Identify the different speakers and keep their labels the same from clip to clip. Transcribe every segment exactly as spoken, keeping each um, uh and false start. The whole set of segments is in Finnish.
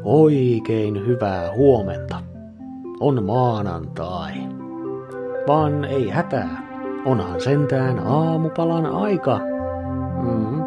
Speaker 1: Oikein hyvää huomenta. On maanantai. Vaan ei hätää. Onhan sentään aamupalan aika. Mm.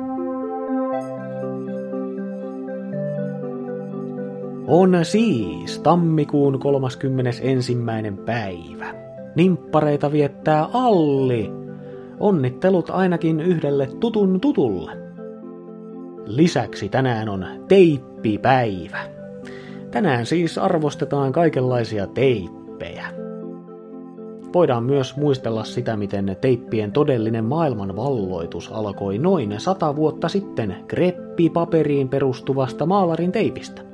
Speaker 1: On siis tammikuun kolmaskymmenesensimmäinen päivä. Nimppareita viettää Alli. Onnittelut ainakin yhdelle tutun tutulle. Lisäksi tänään on teippipäivä. Tänään siis arvostetaan kaikenlaisia teippejä. Voidaan myös muistella sitä, miten teippien todellinen maailmanvalloitus alkoi noin sata vuotta sitten kreppipaperiin perustuvasta maalarin teipistä.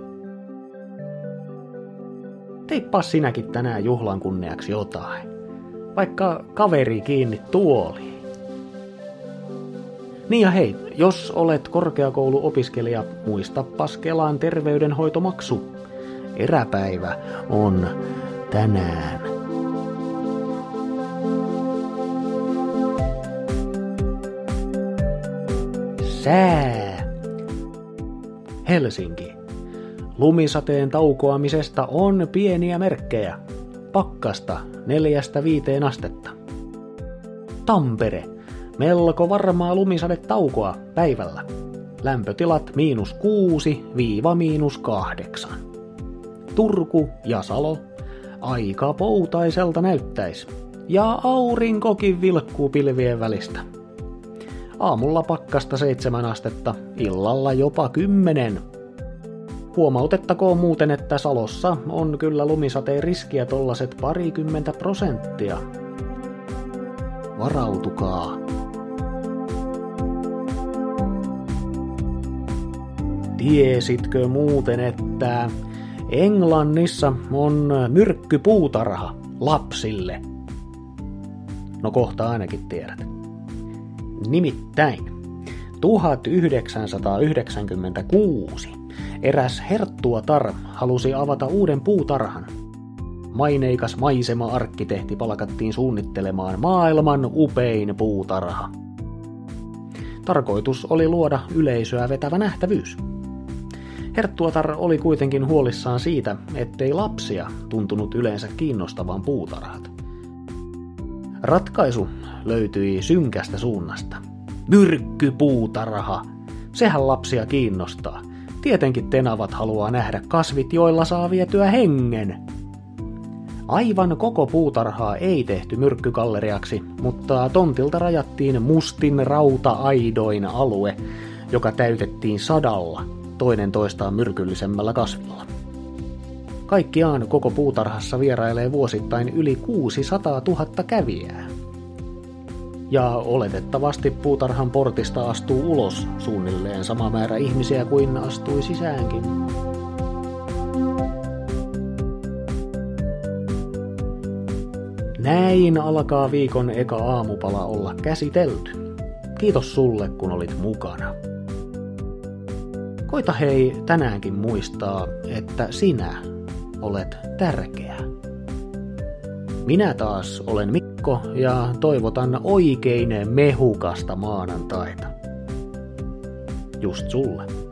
Speaker 1: Teippaa sinäkin tänään juhlan kunniaksi jotain, vaikka kaveri kiinni tuoliin. Niin ja hei, jos olet korkeakouluopiskelija, muistapas Kelan terveydenhoitomaksu. Eräpäivä on tänään. Sää. Helsinki. Lumisateen taukoamisesta on pieniä merkkejä. Pakkasta neljästä viiteen astetta. Tampere. Melko varmaa lumisadetaukoa päivällä. Lämpötilat miinus kuusi viiva miinus kahdeksan. Turku ja Salo. Aika poutaiselta näyttäisi. Ja aurinkokin vilkkuu pilvien välistä. Aamulla pakkasta seitsemän astetta, illalla jopa kymmenen. Huomautettakoon muuten, että Salossa on kyllä lumisateen riskiä tollaset parikymmentä prosenttia. Varautukaa. Tiesitkö muuten, että Englannissa on myrkkypuutarha lapsille? No kohta ainakin tiedät. Nimittäin tuhatyhdeksänsataayhdeksänkymmentäkuusi eräs herttuatar halusi avata uuden puutarhan. Maineikas maisema-arkkitehti palkattiin suunnittelemaan maailman upein puutarha. Tarkoitus oli luoda yleisöä vetävä nähtävyys. Herttuatar oli kuitenkin huolissaan siitä, ettei lapsia tuntunut yleensä kiinnostavan puutarhat. Ratkaisu löytyi synkästä suunnasta. Myrkkypuutarha. Sehän lapsia kiinnostaa. Tietenkin tenavat haluaa nähdä kasvit, joilla saa vietyä hengen. Aivan koko puutarhaa ei tehty myrkkykalleriaksi, mutta tontilta rajattiin mustin rauta-aidoin alue, joka täytettiin sadalla toinen toistaan myrkyllisemmällä kasvilla. Kaikkiaan koko puutarhassa vierailee vuosittain yli kuusisataatuhatta kävijää. Ja oletettavasti puutarhan portista astuu ulos suunnilleen sama määrä ihmisiä kuin astui sisäänkin. Näin alkaa viikon eka aamupala olla käsitelty. Kiitos sulle, kun olit mukana. Koita hei tänäänkin muistaa, että sinä olet tärkeä. Minä taas olen Mikko ja toivotan oikein mehukasta maanantaita. Just sulle.